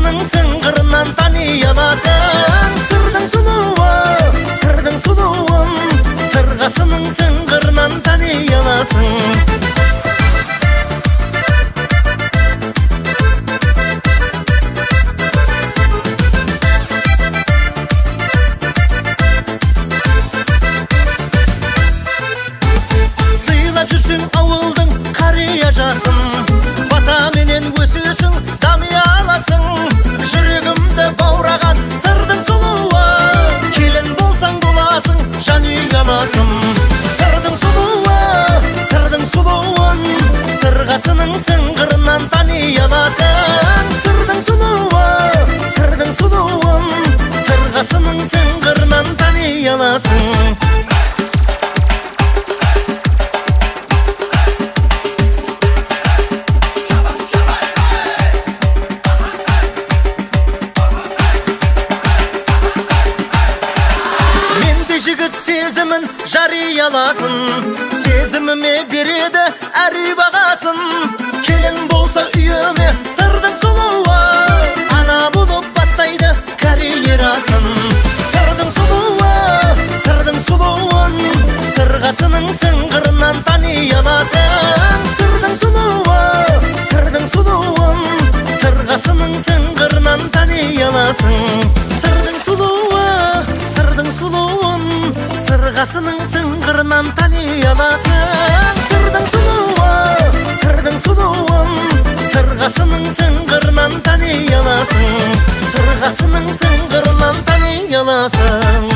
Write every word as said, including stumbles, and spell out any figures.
сырғасының сыңғырынан тани аласың. Сырдың сұлуы, сырдың сұлуын, сырғасының сыңғырынан тани аласың. Жүрсің ауылдың қария жасын, бата менен өсесің, дами аласың. Жүрегімді баураған сырдың сұлуы, келін болсаң боласың, жан үй аласың. Сырдың сұлуы, сырдың сұлуын, сырғасының сыңғырынан тани аласың. Сырдың сұлуы, сырдың сұлуын, сырғасының сыңғырынан тани аласың. Жігіт сезімін жарияласын, сезіміме береді әр үй бағасын. Келін болса үйіме сырдың сұлуы, ана болып бастайды карьерасын. Сырдың сұлуы, сырдың сұлуын, сырғасының сыңғырынан тани аласың. Сырдың сұлуы, сырдың сұлуын, сырғасының сыңғырынан тани аласың. Сырдың сұлуы, сырдың сұлуын, сырғасының сыңғырынан тани аласың. Сырдың сұлуы, сырдың сұлуын, сырғасының сыңғырынан тани аласың. Сырғасының сыңғырынан тани аласың.